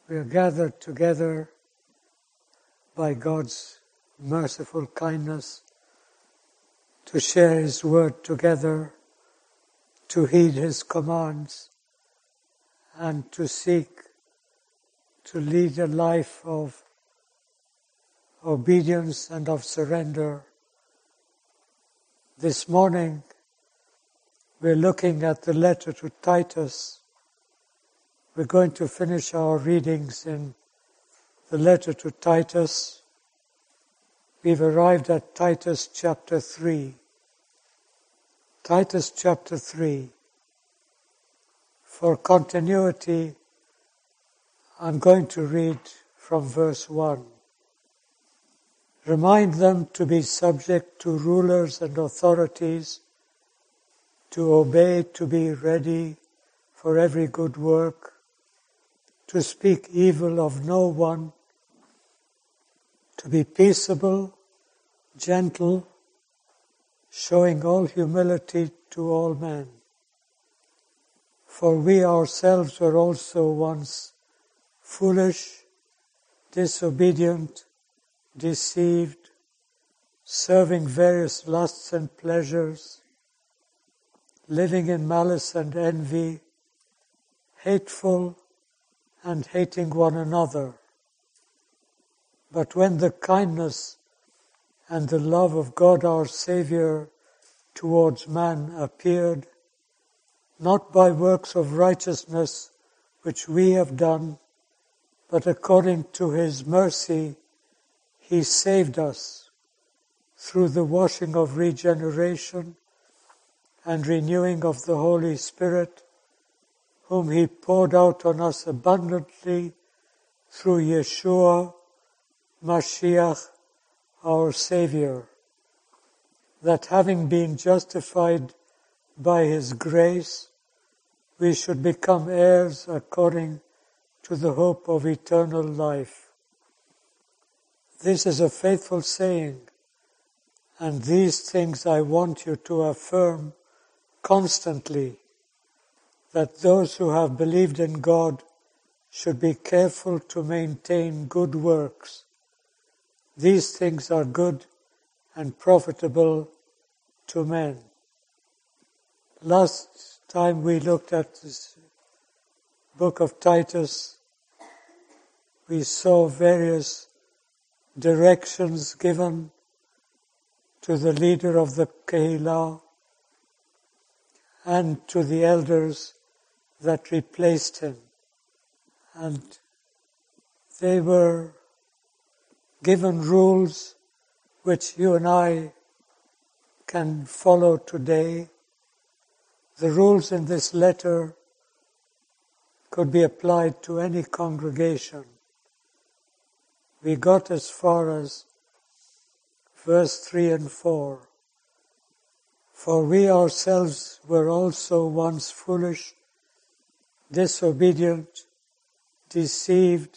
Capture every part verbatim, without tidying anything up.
We are gathered together by God's merciful kindness to share His word together, to heed His commands, and to seek to lead a life of obedience and of surrender. This morning we're looking at the letter to Titus. We're going to finish our readings in the letter to Titus. We've arrived at Titus chapter three. Titus chapter three. For continuity, I'm going to read from verse one. Remind them to be subject to rulers and authorities, to obey, to be ready for every good work, to speak evil of no one, to be peaceable, gentle, showing all humility to all men. For we ourselves were also once foolish, disobedient, deceived, serving various lusts and pleasures, living in malice and envy, hateful and hating one another. But when the kindness and the love of God our Saviour towards man appeared, not by works of righteousness which we have done, but according to His mercy He saved us through the washing of regeneration and renewing of the Holy Spirit, whom He poured out on us abundantly through Yeshua, Mashiach, our Saviour, that having been justified by His grace, we should become heirs according to the hope of eternal life. This is a faithful saying, and these things I want you to affirm constantly, that those who have believed in God should be careful to maintain good works. These things are good and profitable to men. Last time we looked at this book of Titus, we saw various directions given to the leader of the Kehillah and to the elders that replaced him. And they were given rules which you and I can follow today. The rules in this letter could be applied to any congregation. We got as far as verse three and four. For we ourselves were also once foolish, disobedient, deceived,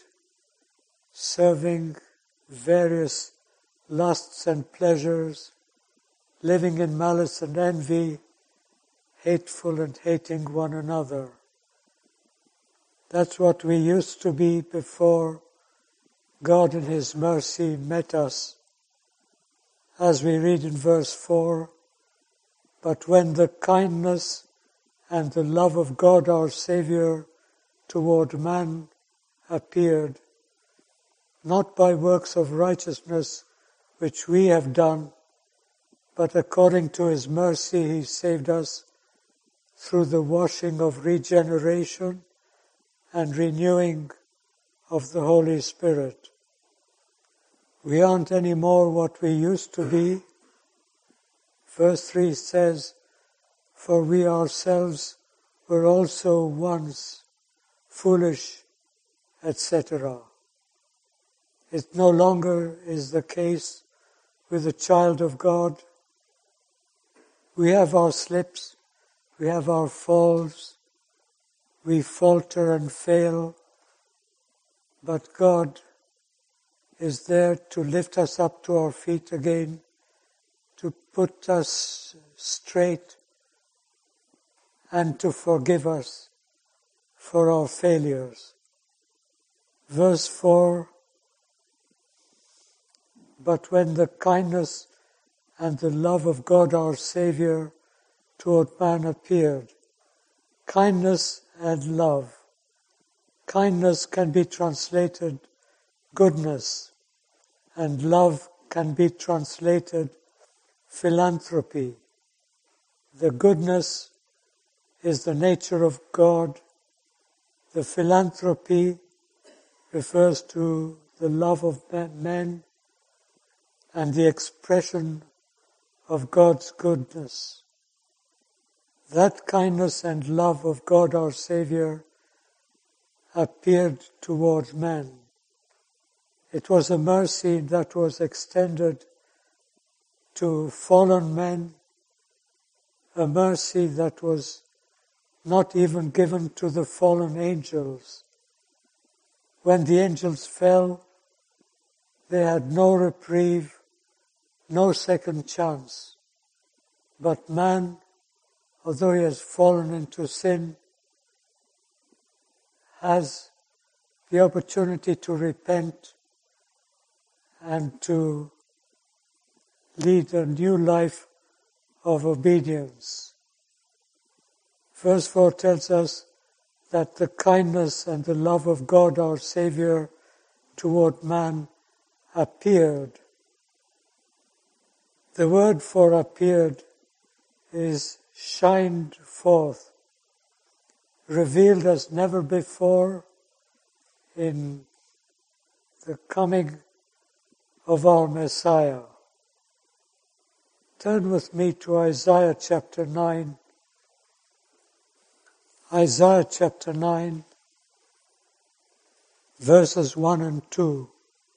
serving various lusts and pleasures, living in malice and envy, hateful and hating one another. That's what we used to be before God in His mercy met us. As we read in verse four, but when the kindness and the love of God our Saviour toward man appeared, not by works of righteousness which we have done, but according to His mercy He saved us through the washing of regeneration and renewing of the Holy Spirit. We aren't any more what we used to be. Verse three says, for we ourselves were also once foolish, et cetera. It no longer is the case with the child of God. We have our slips, we have our falls, we falter and fail, but God is there to lift us up to our feet again, to put us straight, and to forgive us for our failures. Verse four, but when the kindness and the love of God our Saviour toward man appeared. Kindness and love. Kindness can be translated goodness, and love can be translated philanthropy. The goodness is the nature of God. The philanthropy refers to the love of men and the expression of God's goodness. That kindness and love of God our Saviour appeared towards man. It was a mercy that was extended to fallen men, a mercy that was not even given to the fallen angels. When the angels fell, they had no reprieve, no second chance. But man, although he has fallen into sin, has the opportunity to repent and to lead a new life of obedience. Verse four tells us that the kindness and the love of God our Saviour toward man appeared. The word for appeared is shined forth, revealed as never before in the coming of our Messiah. Turn with me to Isaiah chapter nine. Isaiah chapter nine, verses one and two.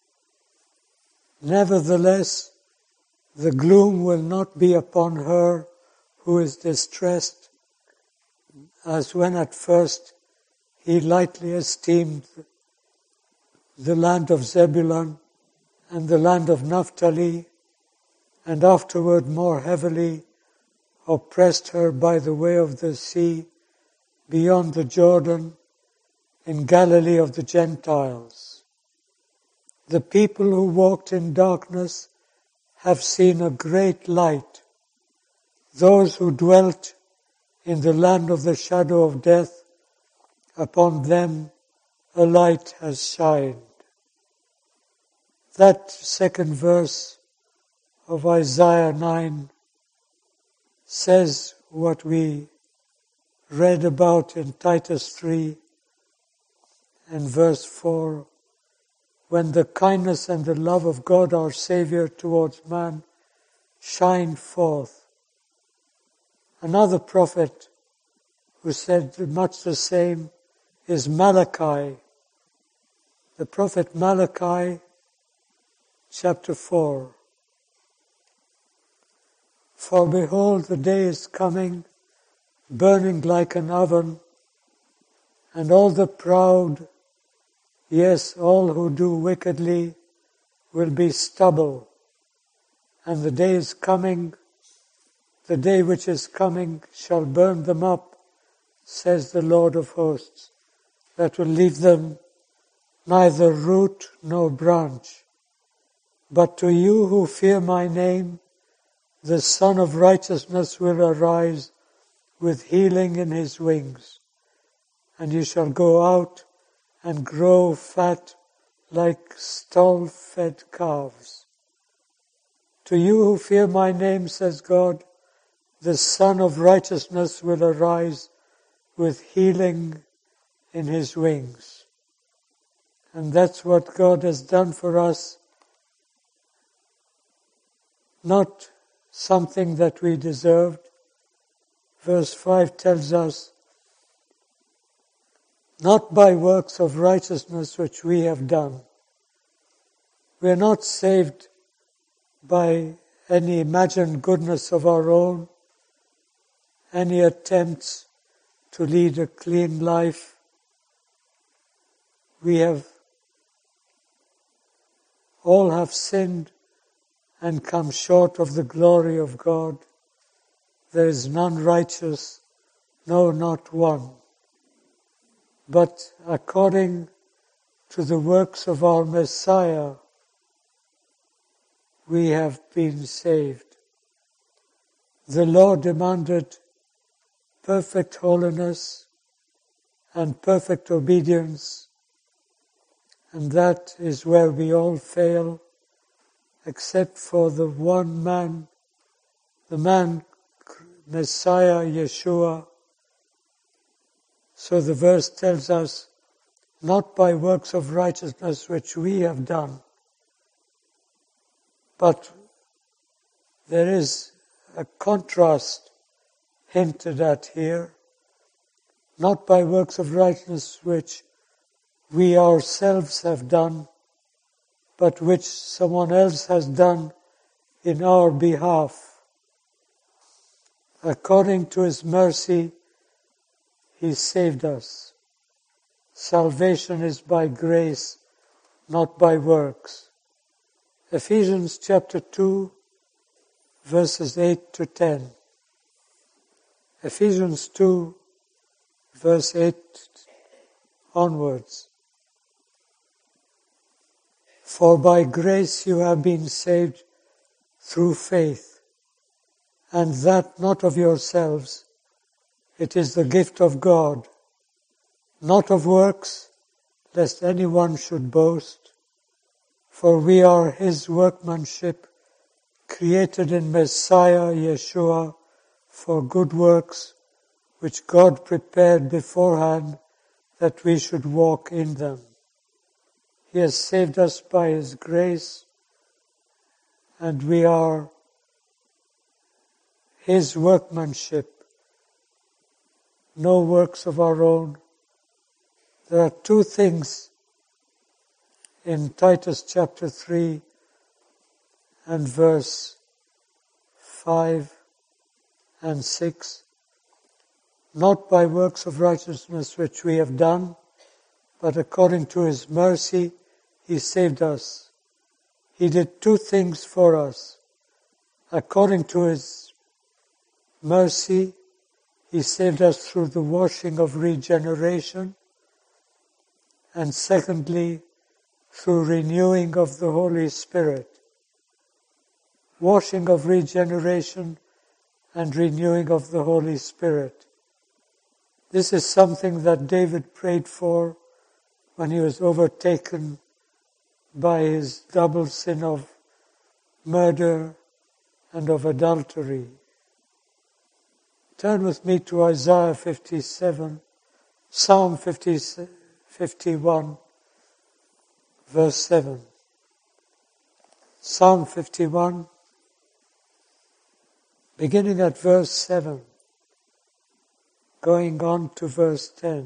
Nevertheless, the gloom will not be upon her who is distressed, as when at first he lightly esteemed the land of Zebulun and the land of Naphtali, and afterward more heavily oppressed her by the way of the sea, beyond the Jordan, in Galilee of the Gentiles. The people who walked in darkness have seen a great light. Those who dwelt in the land of the shadow of death, upon them a light has shined. That second verse of Isaiah nine says what we read about in Titus three and verse four, when the kindness and the love of God our Saviour towards man shine forth. Another prophet who said much the same is Malachi. The prophet Malachi, chapter four. For behold, the day is coming, burning like an oven, and all the proud, yes, all who do wickedly, will be stubble. And the day is coming, the day which is coming shall burn them up, says the Lord of hosts, that will leave them neither root nor branch. But to you who fear my name, the Son of Righteousness will arise with healing in his wings, and you shall go out and grow fat like stall-fed calves. To you who fear my name, says God, the Son of Righteousness will arise with healing in his wings. And that's what God has done for us. Not something that we deserved. Verse five tells us, not by works of righteousness which we have done. We are not saved by any imagined goodness of our own, any attempts to lead a clean life. We have all have sinned and come short of the glory of God. There is none righteous, no, not one. But according to the works of our Messiah, we have been saved. The law demanded perfect holiness and perfect obedience, and that is where we all fail, except for the one man, the man Messiah Yeshua. So the verse tells us, not by works of righteousness which we have done, but there is a contrast hinted at here, not by works of righteousness which we ourselves have done, but which someone else has done in our behalf. According to His mercy, He saved us. Salvation is by grace, not by works. Ephesians chapter two, verses eight to ten. Ephesians two, verse eight onwards. For by grace you have been saved through faith, and that not of yourselves, it is the gift of God, not of works, lest anyone should boast. For we are His workmanship, created in Messiah Yeshua for good works, which God prepared beforehand that we should walk in them. He has saved us by His grace, and we are His workmanship, no works of our own. There are two things in Titus chapter three and verse five and six. Not by works of righteousness which we have done, but according to His mercy He saved us. He did two things for us. According to His mercy, He saved us through the washing of regeneration, and secondly, through renewing of the Holy Spirit. Washing of regeneration and renewing of the Holy Spirit. This is something that David prayed for when he was overtaken by his double sin of murder and of adultery. Turn with me to Isaiah fifty-seven, Psalm fifty, fifty-one, verse seven. Psalm fifty-one, beginning at verse seven, going on to verse ten.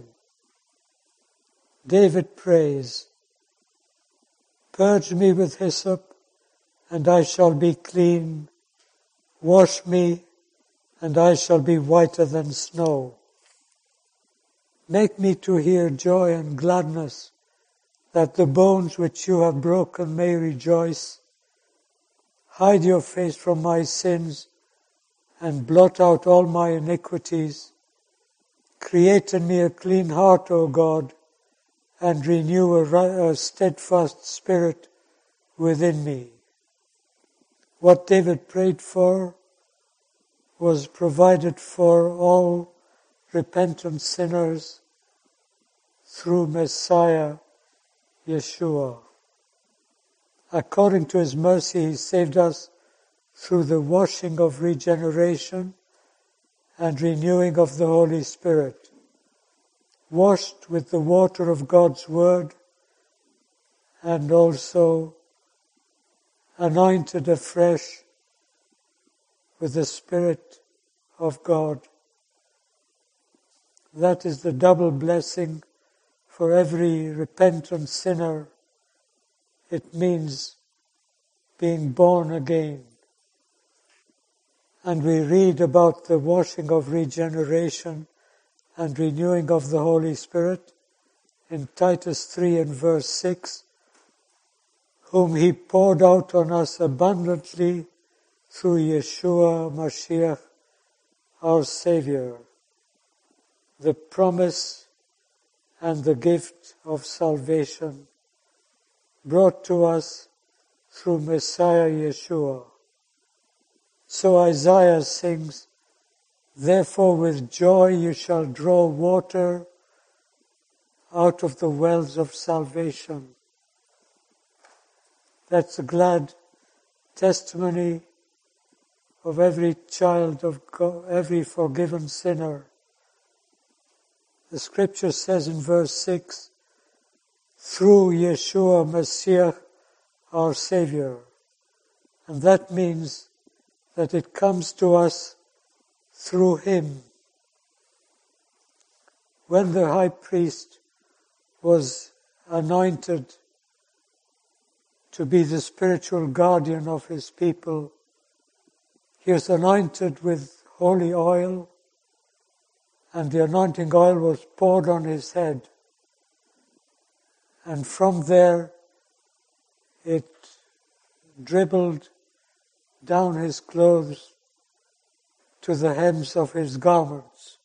David prays, "Purge me with hyssop, and I shall be clean. Wash me, and I shall be whiter than snow. Make me to hear joy and gladness, that the bones which you have broken may rejoice. Hide your face from my sins, and blot out all my iniquities. Create in me a clean heart, O God, and renew a, a steadfast spirit within me." What David prayed for was provided for all repentant sinners through Messiah Yeshua. According to His mercy, He saved us through the washing of regeneration and renewing of the Holy Spirit. Washed with the water of God's Word, and also anointed afresh with the Spirit of God. That is the double blessing for every repentant sinner. It means being born again. And we read about the washing of regeneration and renewing of the Holy Spirit in Titus three and verse six, whom He poured out on us abundantly through Yeshua Mashiach, our Savior, the promise and the gift of salvation brought to us through Messiah Yeshua. So Isaiah sings, "Therefore with joy you shall draw water out of the wells of salvation." That's a glad testimony of every child of God, every forgiven sinner. The scripture says in verse six, "Through Yeshua Messiah, our Savior." And that means that it comes to us through Him. When the high priest was anointed to be the spiritual guardian of his people, he was anointed with holy oil, and the anointing oil was poured on his head. And from there, it dribbled down his clothes to the hems of his garments.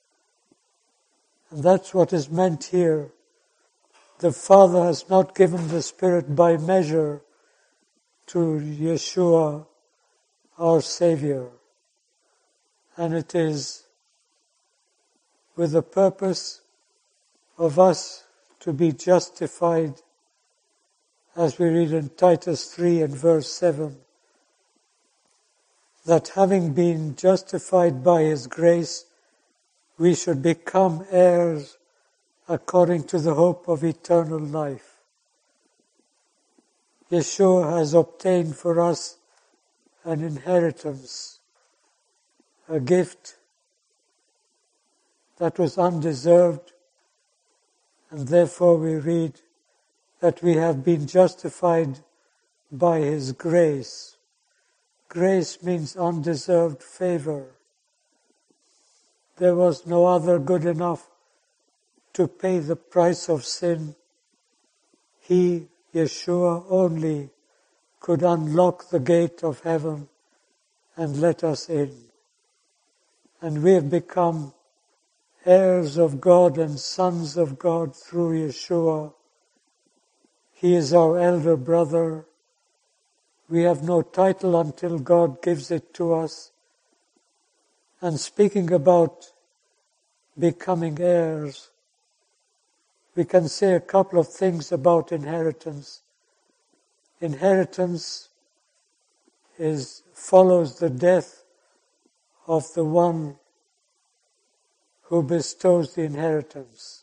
And that's what is meant here. The Father has not given the Spirit by measure to Yeshua, our Savior. And it is with the purpose of us to be justified, as we read in Titus three and verse seven, that having been justified by His grace, we should become heirs according to the hope of eternal life. Yeshua has obtained for us an inheritance, a gift that was undeserved, and therefore we read that we have been justified by His grace. Grace means undeserved favor. There was no other good enough to pay the price of sin. He, Yeshua only, could unlock the gate of heaven and let us in. And we have become heirs of God and sons of God through Yeshua. He is our elder brother. We have no title until God gives it to us. And speaking about becoming heirs, we can say a couple of things about inheritance. Inheritance is follows the death of the one who bestows the inheritance.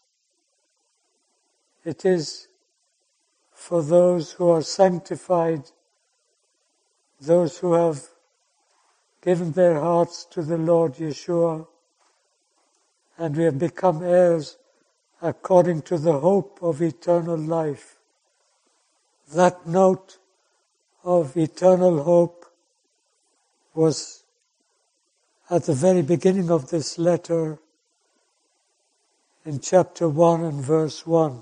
It is for those who are sanctified, those who have given their hearts to the Lord Yeshua, and we have become heirs according to the hope of eternal life. That note of eternal hope was at the very beginning of this letter in chapter one and verse one.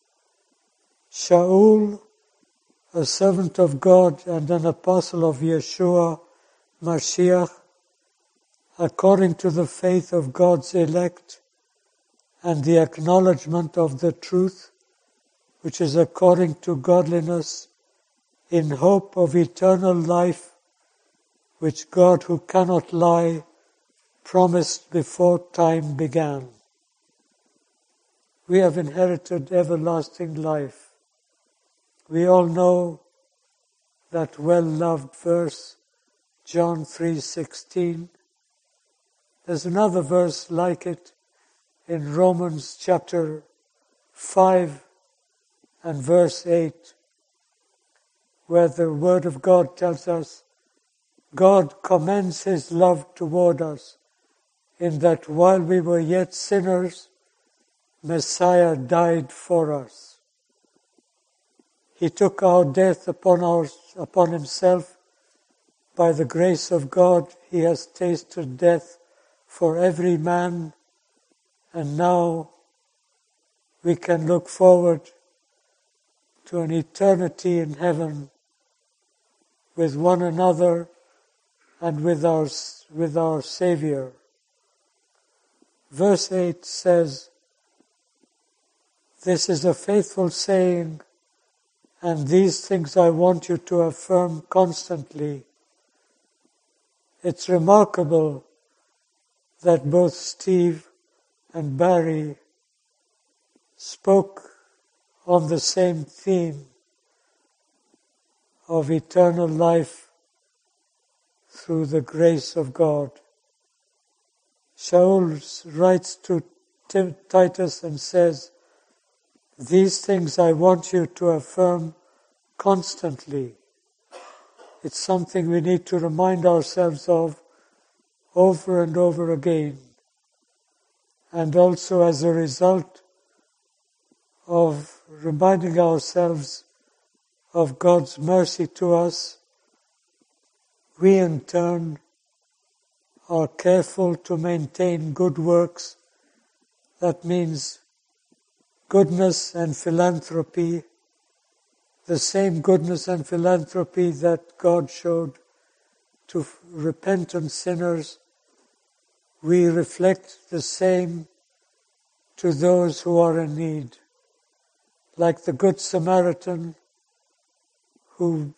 Shaul, a servant of God and an apostle of Yeshua Mashiach, according to the faith of God's elect and the acknowledgement of the truth, which is according to godliness, in hope of eternal life, which God, who cannot lie, promised before time began. We have inherited everlasting life. We all know that well-loved verse, John three sixteen. There's another verse like it in Romans chapter five and verse eight, where the Word of God tells us, God commends His love toward us, in that while we were yet sinners, Messiah died for us. He took our death upon, our, upon Himself. By the grace of God, He has tasted death for every man, and now we can look forward to an eternity in heaven with one another and with our, with our Savior. Verse eight says, "This is a faithful saying and these things I want you to affirm constantly. It's remarkable that both Steve and Barry spoke on the same theme of eternal life through the grace of God. Shaul writes to Titus and says, these things I want you to affirm constantly. It's something we need to remind ourselves of over and over again. And also as a result of reminding ourselves of God's mercy to us, we in turn are careful to maintain good works. That means goodness and philanthropy, the same goodness and philanthropy that God showed to repentant sinners. We reflect the same to those who are in need. Like the Good Samaritan who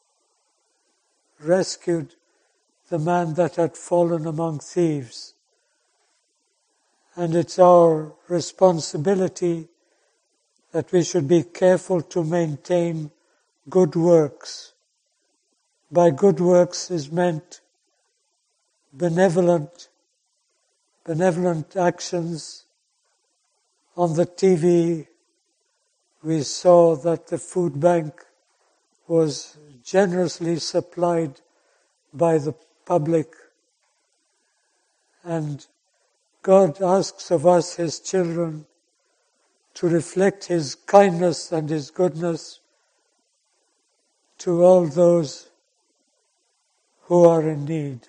rescued the man that had fallen among thieves. And it's our responsibility that we should be careful to maintain good works. By good works is meant benevolent, benevolent actions. On the T V, we saw that the food bank was generously supplied by the public, and God asks of us, His children, to reflect His kindness and His goodness to all those who are in need.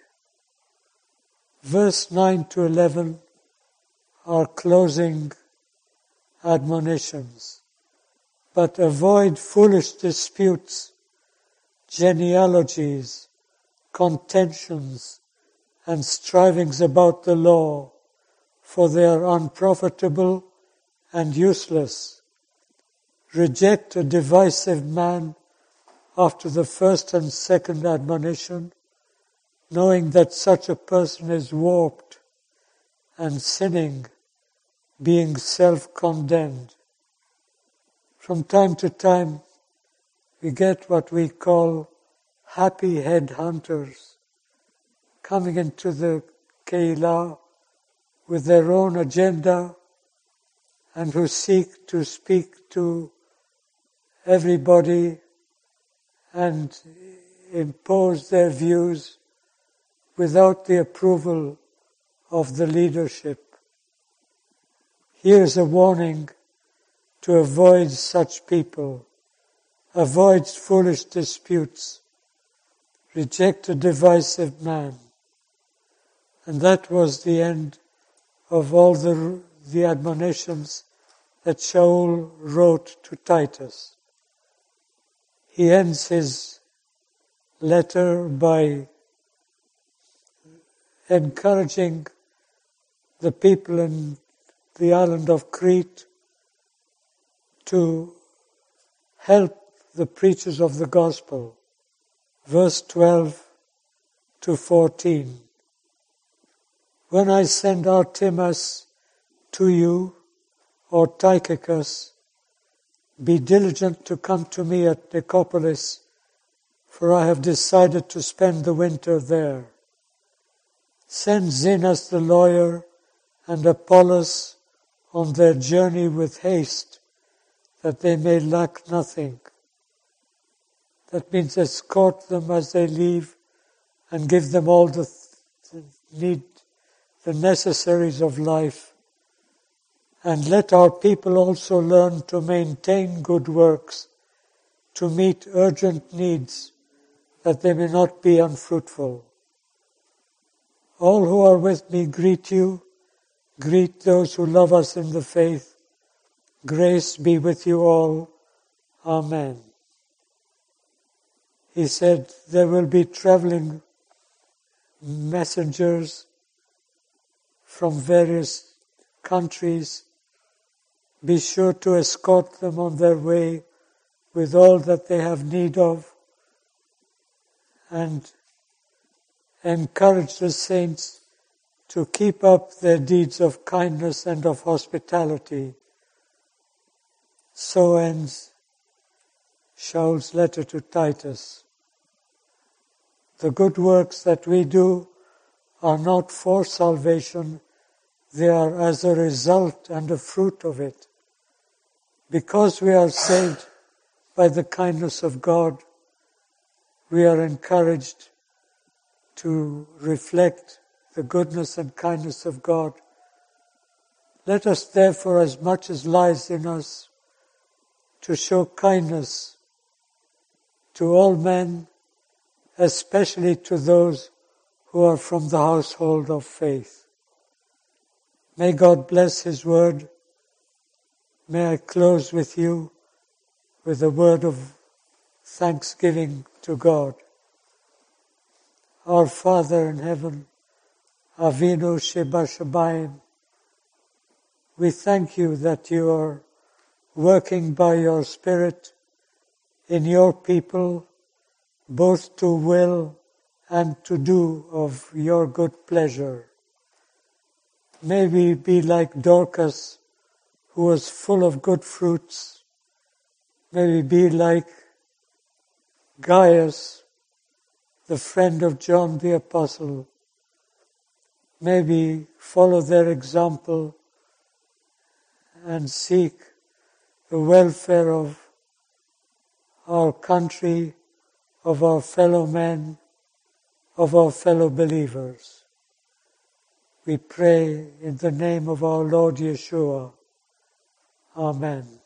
Verse nine to eleven are closing admonitions. But avoid foolish disputes, genealogies, contentions, and strivings about the law, for they are unprofitable and useless. Reject a divisive man after the first and second admonition, knowing that such a person is warped and sinning, being self-condemned. From time to time, we get what we call happy headhunters coming into the Keilah with their own agenda and who seek to speak to everybody and impose their views without the approval of the leadership. Here's a warning to avoid such people. Avoid foolish disputes. Reject a divisive man. And that was the end of all the, the admonitions that Shaul wrote to Titus. He ends his letter by encouraging the people in the island of Crete to help the preachers of the gospel. Verse twelve to fourteen. When I send Artemas to you, or Tychicus, be diligent to come to me at Nicopolis, for I have decided to spend the winter there. Send Zenas the lawyer and Apollos on their journey with haste, that they may lack nothing. That means escort them as they leave and give them all the th- need, the necessaries of life. And let our people also learn to maintain good works, to meet urgent needs, that they may not be unfruitful. All who are with me greet you. Greet those who love us in the faith. Grace be with you all. Amen. He said there will be traveling messengers from various countries. Be sure to escort them on their way with all that they have need of, and encourage the saints to keep up their deeds of kindness and of hospitality. So ends Shaul's letter to Titus. The good works that we do are not for salvation, they are as a result and a fruit of it. Because we are saved by the kindness of God, we are encouraged to reflect the goodness and kindness of God. Let us therefore, as much as lies in us, to show kindness to all men, especially to those who are from the household of faith. May God bless His word. May I close with you with a word of thanksgiving to God. Our Father in heaven, Avinu Shebashabayim, we thank you that you are working by your Spirit in your people, both to will and to do of your good pleasure. May we be like Dorcas, who was full of good fruits. May we be like Gaius, the friend of John the Apostle. May we follow their example and seek the welfare of our country, of our fellow men, of our fellow believers. We pray in the name of our Lord Yeshua. Amen.